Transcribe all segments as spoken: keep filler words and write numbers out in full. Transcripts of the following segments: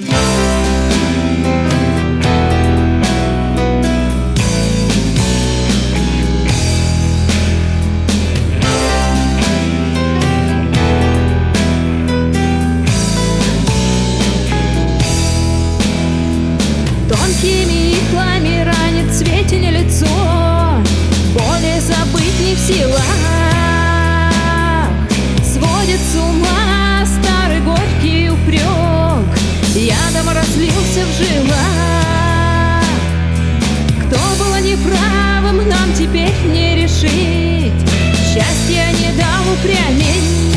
Тонкими иглами ранит Светине лицо, боли забыть не в силах, сводит с ума старый горький упрек, ядом разлился в жилах. Кто был неправым, нам теперь не решить, счастья не дал упрямить.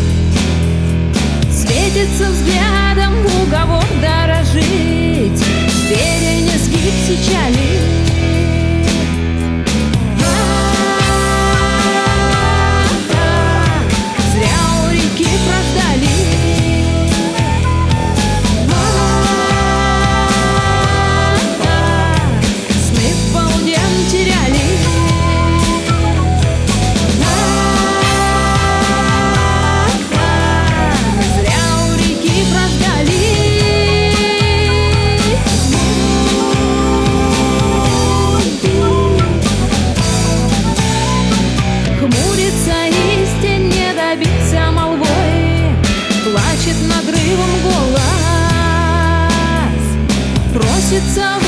Светится взглядом уговор дорожить, веря не сгиб печали. Зря у реки прождали. Сны в полдень теряли. Зря у реки прождали. Хмурится истин, не добиться молвой, плачет надрывом голос, просится